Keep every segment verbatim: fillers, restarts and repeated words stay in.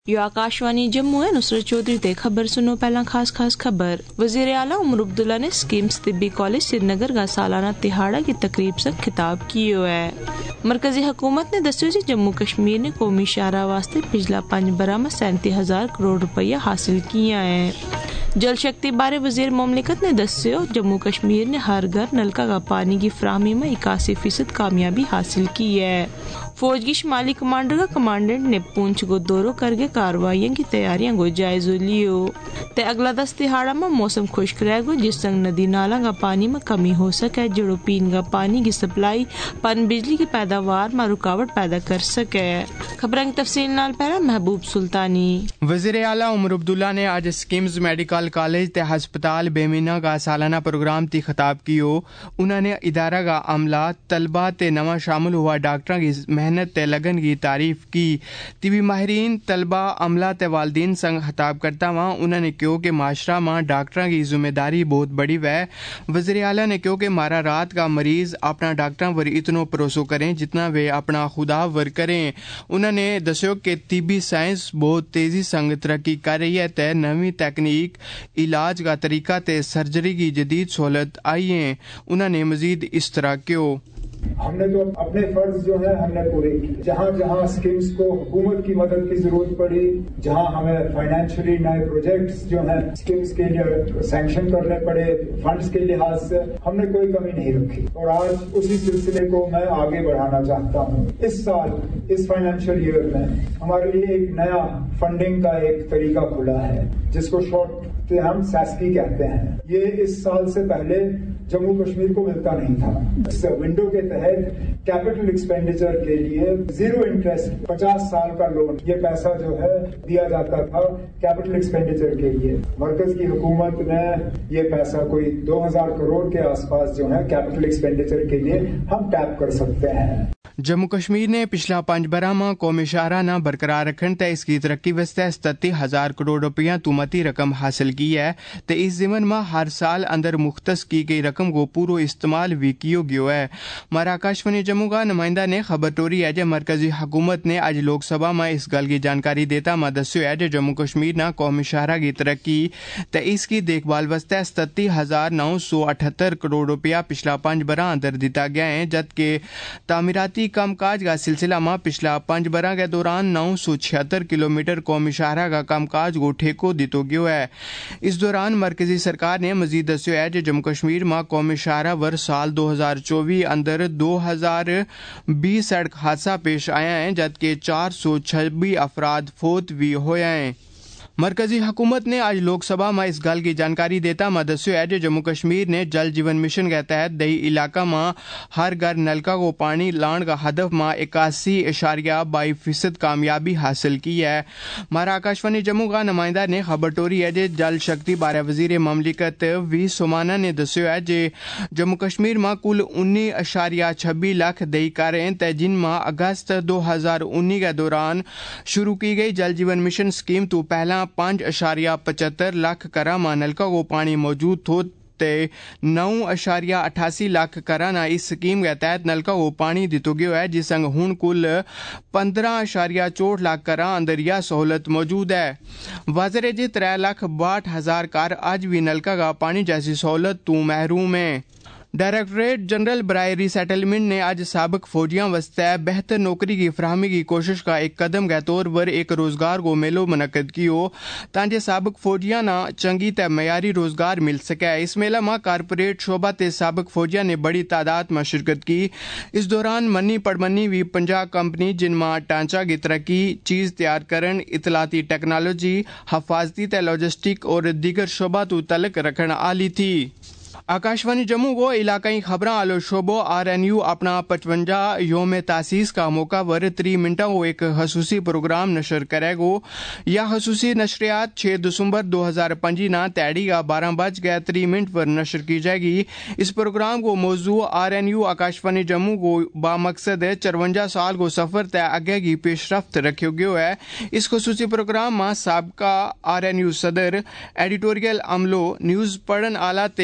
You Akashvani Jammu ہے نصرت چودھری تے خبر سنو پہلا خاص خاص خبر. وزیر اعلیٰ عمر عبداللہ نے سکیمز طبی کالج سری نگر کا سالانہ تہاڑا کی تقریب سے خطاب کیا ہے. مرکزی حکومت نے دسو جی جموں کشمیر نے قومی شاہراہ واسطے پچھلا پانچ برہ میں سینتی ہزار کروڑ روپیہ حاصل کیا ہے. جل شکتی بارے وزیر مملکت نے دسو جموں کشمیر نے ہر گھر نلکا کا پانی کی فراہمی میں اکاسی فیصد کامیابی حاصل کی ہے. فوج کی شمالی کمانڈر کا کمانڈنٹ نے پونچھ کو دوروں کر کے کارروائیوں کی تیاریاں کو جائزہ لیو. تے اگلا دس تہاڑا میں موسم خشک رہے گا جس سنگ ندی نالا کا پانی میں کمی ہو سکے جڑو پین کا پانی کی سپلائی پن بجلی کی پیداوار میں رکاوٹ پیدا کر سکے. خبریں کی تفصیل نال پہلا محبوب سلطانی. وزیر اعلیٰ عمر عبداللہ نے آج سکیمز میڈیکل کالج تے ہسپتال بیمینا کا سالانہ پروگرام تی خطاب کیو. انہوں نے ادارہ کا عملہ طلبہ تے نواں شامل ہوا ڈاکٹراں کی محنت تے لگن کی تعریف کی. طبی ماہرین طلبہ عملہ تے والدین سنگ خطاب کرتا ہوا انہوں نے کہو کہ معاشرہ میں ڈاکٹراں کی ذمہ داری بہت بڑی ہے. وزیر اعلیٰ نے کہو کہ مارا رات کا مریض اپنا ڈاکٹراں ور اتنو بھروسہ کریں جتنا وہ اپنا خدا ور کریں. انہوں نے دسو کہ طبی سائنس بہت تیزی سنگ ترقی کر رہی ہے تے نویں تکنیک علاج کا طریقہ تے سرجری کی جدید سہولت آئی ہیں. انہوں نے مزید اس طرح کیوں ہم نے تو اپنے فرض جو ہے ہم نے پورے کیے. جہاں جہاں سکیمز کو حکومت کی مدد کی ضرورت پڑی, جہاں ہمیں فائنینشلی نئے پروجیکٹس جو ہیں سکیمز کے لیے سینکشن کرنے پڑے فنڈز کے لحاظ سے, ہم نے کوئی کمی نہیں رکھی. اور آج اسی سلسلے کو میں آگے بڑھانا چاہتا ہوں. اس سال اس فائنینشیل ایئر میں ہمارے لیے ایک نیا فنڈنگ کا ایک طریقہ کھلا ہے جس کو شارٹ ہم سیسکی کہتے ہیں. یہ اس سال سے پہلے جموں کشمیر کو ملتا نہیں تھا. اس ونڈو کے تحت کیپٹل ایکسپینڈیچر کے لیے زیرو انٹرسٹ پچاس سال کا لون یہ پیسہ جو ہے دیا جاتا تھا کیپٹل ایکسپینڈیچر کے لیے. مرکز کی حکومت نے یہ پیسہ کوئی دو ہزار کروڑ کے آس پاس جو ہے کیپٹل ایکسپینڈیچر کے لیے ہم ٹیپ کر سکتے ہیں. جموں کشمیر نے پچھلا پانچ برہ میں قومی شاہراہ نہ برقرار رکھن تے اس کی ترقی واسطے ستتی ہزار کروڑ روپیہ تومتی رقم حاصل کی ہے. تے اس ضمن میں ہر سال اندر مختص کی گئی رقم کو پورو استعمال بھی کیو گیو ہے. مارا آکاشوانی جموں کا نمائندہ نے خبر ٹوری ہے کہ مرکزی حکومت نے آج لوک سبھا میں اس گل کی جانکاری دیتا میں دسو ہے کہ جموں کشمیر نہ قومی شاہراہ کی ترقی تے اس کی دیکھ بھال واسطے ستتی ہزار نو سو اٹھہتر کروڑ روپیہ پچھلا پانچ برہ اندر دیتا گیا ہے, جبکہ تعمیراتی کام کاج کا سلسلہ میں پچھلا پانچ برہ کے دوران نو سو چھہتر کلو میٹر قومی شاہراہ کا کام کاج کو ٹھیکو دیتو گیو ہے. اس دوران مرکزی سرکار نے مزید دسو ہے کہ جموں کشمیر میں قومی شاہراہ ور سال دو ہزار چوبی اندر دو ہزار بیس سڑک حادثہ پیش آیا ہے, جبکہ چار سو چھبی افراد فوت بھی ہوئے ہیں. مرکزی حکومت نے آج لوک سبھا میں اس گل کی جانکاری دیتا میں دسو ہے کہ جموں کشمیر نے جل جیون مشن کے تحت دیہی علاقہ میں ہر گھر نلکا کو پانی لان کا ہدف میں اکاسی اشاریہ بائی فیصد کامیابی حاصل کی ہے. مارا آکاشوانی جموں کا نمائندہ نے خبر ٹوری ہے کہ جل شکتی بارے وزیر مملکت وی سومانا نے دسو ہے کہ جموں کشمیر میں کل انی اشاریہ چھبی لاکھ دیہی کاریں تے جن میں اگست دو ہزار انی کے دوران شروع کی گئی جل جیون مشن اسکیم تو پہلا پانچ اشاریہ پچہتر لاکھ کرا ماں نلکا کو پانی موجود تھو تے نو اشاریہ اٹھاسی لاکھ کرانا اس سکیم کے تحت نلکا کو پانی دیتو گیو ہے, جس سنگ ہون کل پندرہ اشاریہ چوٹ لاکھ کرا اندر یہ سہولت موجود ہے. واضح جی تر لاکھ باٹھ ہزار کار آج بھی نلکا کا پانی جیسی سہولت تو محروم ہیں. ڈائریکٹریٹ جنرل برائے ری سیٹلمنٹ نے آج سابق فوجیاں واسطے بہتر نوکری کی فراہمی کی کوشش کا ایک قدم کے طور پر ایک روزگار کو میلو منعقد کیو تاکہ سابق فوجیاں نہ چنگی تے معیاری روزگار مل سکے. اس میلہ میں کارپوریٹ شعبہ تے سابق فوجیاں نے بڑی تعداد میں شرکت کی. اس دوران منی پڑمنی بھی پنجا کمپنی جن میں ڈھانچہ کی ترقی, چیز تیار کرن, اطلاعاتی ٹیکنالوجی, حفاظتی تے لاجسٹک اور دیگر شعبہ تو تعلق رکھنے والی تھی. آکاشوانی جموں کو علاقائی خبراں آلو شعبوں آر این یو اپنا پچونجا یوم تاسیس کا موقع پر تری منٹوں کو ایک خصوصی پروگرام نشر کرے گو. یہ خصوصی نشریات چھ دسمبر دو ہزار پنجی نا تیڑی کا بارہ بج گئے تری منٹ پر نشر کی جائے گی. اس پروگرام کو موضوع R N U Akashvani Jammu کو بامقصد چرونجا سال کو سفر تے آگے کی پیش رفت رکھے گیو ہے. اس خصوصی پروگرام میں سابقہ آر این یو صدر, ایڈیٹوریل عملو, نیوز پڑھن آلہ تے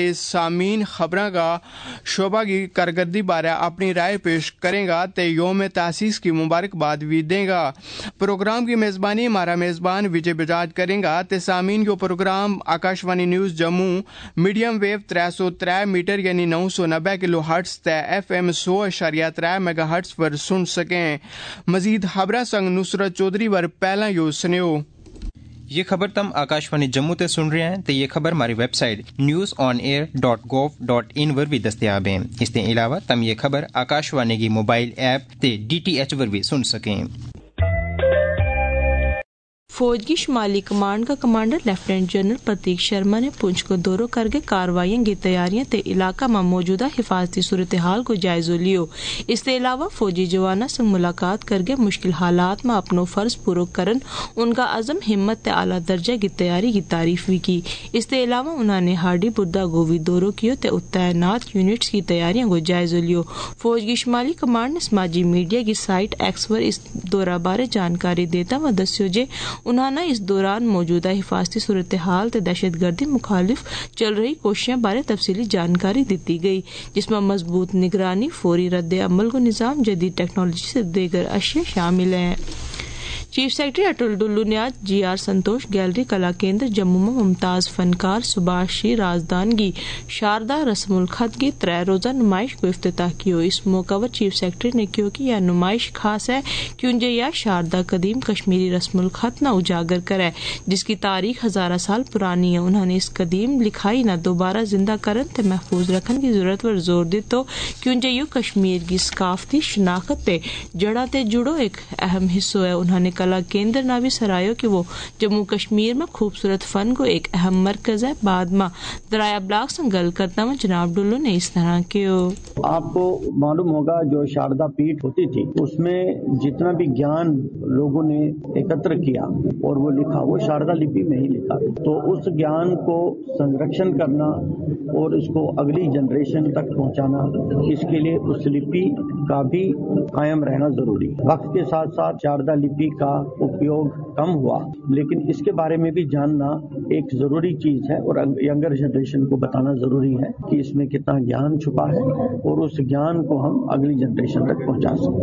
سامعین خبراں کا شعبہ کی کارکردگی بارے اپنی رائے پیش کرے گا تے یوم تاسیس کی مبارکباد بھی دے گا۔ پروگرام کی میزبانی ہمارا میزبان وجے بجاج کرے گا تے سامعین کو program Akashvani news Jammu medium wave تر سو تر میٹر یعنی نو سو نبے کلو ہرٹز تے ایف ایم سو اشاریہ تر میگا ہرٹز پر سن سکیں۔ مزید خبراں سنگ نصرت چودھری ور پہلا یو سنیو۔ یہ خبر تم آکاشوانی جموں تے سن رہے ہیں تو یہ خبر ہماری website news on air dot gov dot in پر بھی دستیاب ہیں۔ اس کے علاوہ تم یہ خبر آکاشوانی کی موبائل ایپ تے ڈی ٹی ایچ پر بھی سن سکیں۔ فوج کی شمالی کمانڈ کا commander lieutenant general Prateek Sharma نے پونچھ کو دوروں کر کے کارروائیاں کی تیاریاں تے علاقہ میں موجودہ حفاظتی صورتحال کو جائزہ لیو۔ اس کے علاوہ فوجی جوانوں سے ملاقات کر کے مشکل حالات میں اپنو فرض پورو کرن ان کا عزم ہمت تے اعلیٰ درجہ کی تیاری کی تعریف بھی کی۔ اس کے علاوہ انہوں نے ہارڈی بردہ گووی دوروں کیو تے تعینات یونٹس کی تیاریاں کو جائزہ لیو۔ فوج کی شمالی کمانڈ نے سماجی میڈیا کی سائٹ ایکس پر اس دورہ بارے جانکاری دیتا و دسیو جے انہوں نے اس دوران موجودہ حفاظتی صورتحال تے دہشت گردی مخالف چل رہی کوششوں بارے تفصیلی جانکاری دیتی گئی، جس میں مضبوط نگرانی، فوری رد عمل کو نظام، جدید ٹیکنالوجی سے دیگر اشیاء شامل ہیں۔ چیف سیکرٹری اٹل ڈلو نے آج جی آر سنتوش گیلری کلا کیندر جموں میں ممتاز فنکار سبھاشی رازدانگی شاردا رسم الخط کی ترے روزہ نمائش کو افتتاح کیو۔ اس موقع پر چیف سیکرٹری نے کیوں کہ یہ نمائش خاص ہے کیونکہ یہ شاردا قدیم کشمیری رسم الخط نہ اجاگر کرے جس کی تاریخ ہزارہ سال پرانی ہے۔ انہوں نے اس قدیم لکھائی نہ دوبارہ زندہ کرن تے محفوظ رکھن کی ضرورت پر زور دیتا کیونکہ یہ کشمیر کی ثقافتی شناخت تے جڑا تے جڑو ایک اہم حصہ ہے۔ انہوں نے کلا کیندر نہ بھی سرایو کہ وہ جموں کشمیر میں خوبصورت فن کو ایک اہم مرکز ہے۔ بعد میں دریا بلاک سے گل کرتا ہوں جناب ڈلو نے اس طرح کیوں۔ آپ کو معلوم ہوگا جو شاردا پیٹھ ہوتی تھی اس میں جتنا بھی گیان لوگوں نے ایکتر کیا اور وہ لکھا وہ شاردا لپی میں ہی لکھا، تو اس گیان کو سنرکشن کرنا اور اس کو اگلی جنریشن تک پہنچانا، اس کے لیے اس لپی کا بھی قائم رہنا ضروری۔ وقت کے ساتھ ساتھ شاردا لپی کا اپیوگ کم ہوا، لیکن اس کے بارے میں بھی جاننا ایک ضروری چیز ہے اور ینگر جنریشن کو بتانا ضروری ہے کہ اس میں کتنا گیان چھپا ہے اور اس گیان کو ہم اگلی جنریشن تک پہنچا سکیں۔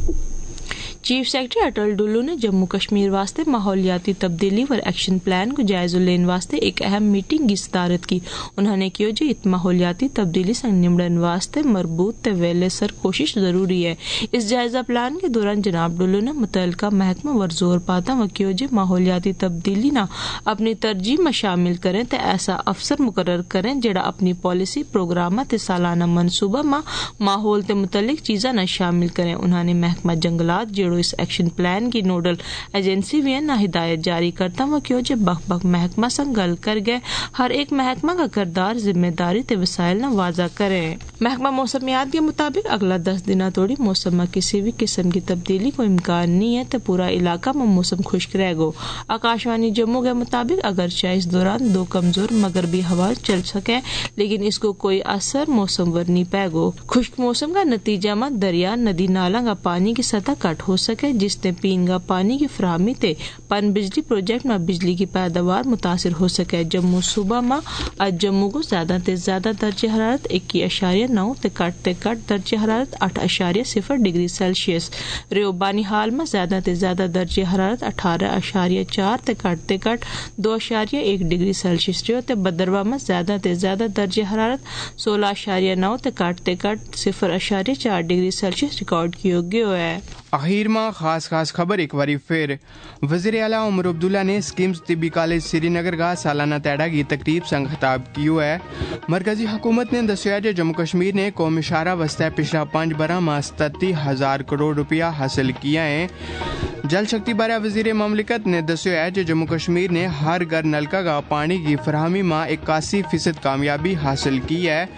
چیف سیکرٹری اٹل ڈلو نے جموں کشمیر واسطے ماحولیاتی تبدیلی اور ایکشن پلان کو جائزہ لینے واسطے ایک اہم میٹنگ کی صدارت کی۔ انہوں نے کہا کہ ات ماحولیاتی تبدیلی سے نمٹن واسطے مربوط تے ویلے سر کوشش ضروری ہے۔ اس جائزہ پلان کے دوران جناب ڈلو نے متعلقہ محکمہ ور زور پاتا و کہا کہ ماحولیاتی تبدیلی نہ اپنی ترجیح میں شامل کریں تے ایسا افسر مقرر کریں جڑا اپنی پالیسی پروگرامہ تے سالانہ منصوبہ میں ماحول تے متعلق چیزاں نہ شامل کریں۔ انہوں نے محکمہ جنگلات جڑو اس ایکشن پلان کی نوڈل ایجنسی بھی نہ ہدایت جاری کرتا ہوں کیوں جب بخ بخ محکمہ سے گل کر گئے ہر ایک محکمہ کا کردار ذمہ داری تے وسائل نہ واضح کریں۔ محکمہ موسمیات کے مطابق اگلا دس دنوں توڑی موسم میں کسی بھی قسم کی تبدیلی کو امکان نہیں ہے تو پورا علاقہ میں موسم خشک رہے گا۔ آکاشوانی جموں کے مطابق اگرچہ اس دوران دو کمزور مغربی ہوا چل سکے لیکن اس کو کوئی اثر موسم ور نہیں پائے گا۔ خشک موسم کا نتیجہ میں دریا ندی نالا کا پانی کی سطح کٹ ہو سکے جس نے پینگا پانی کی فراہمی تے پن بجلی پروجیکٹ میں بجلی کی پیداوار متاثر ہو سکے۔ جموں صوبہ میں آج جموں کو زیادہ تے زیادہ درجہ حرارت اکی اشاریہ نو تے کٹ تے کٹ درجہ حرارت آٹھ اشاریہ صفر ڈگری سیلسیس ریو بانی حال میں زیادہ تے زیادہ درجہ حرارت اٹھارہ اشاریہ چار تے کٹ تے کٹ دو اشاریہ ایک ڈگری سیلسیس ریو تے بدروا میں زیادہ تے زیادہ درجہ حرارت سولہ اشاریہ نو تے کٹ تے کٹ صفر اشاریہ چار ڈگری سیلسیس ریکارڈ کیا گیا ہے۔ اخیر میں خاص خاص خبر ایک بار پھر وزیر اعلیٰ عمر عبداللہ نے اسکیمز طبی کالج سری نگر کا سالانہ تیڑا کی تقریب سے خطاب کیا ہے۔ مرکزی حکومت نے دسیا کہ جموں کشمیر نے قومی شاہراہ واسطے پچھلا پانچ برہ میں ستتی ہزار کروڑ روپیہ حاصل کیا ہے۔ جل شکتی بارے وزیر مملکت نے دسیا ہے کہ جموں کشمیر نے ہر گھر نلکا کا پانی کی فراہمی میں اکاسی فیصد کامیابی حاصل کی ہے۔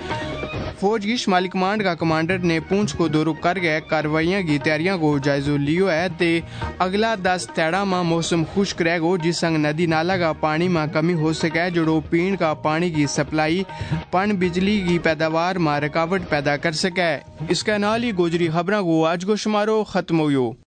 فوج کی شمالی کمانڈ کا کمانڈر نے پونچھ کو دوروں کر گئے کارروائیاں کی تیاریاں کو جائزہ لیو ہے تے اگلا دس تیڑا میں موسم خشک رہے گا جس سنگ ندی نالا کا پانی میں کمی ہو سکے جڑو پین کا پانی کی سپلائی پن بجلی کی پیداوار میں رکاوٹ پیدا کر سکے۔ اس کے نال ہی گوجری خبراں کو آج کو شمارو ختم ہوئیو۔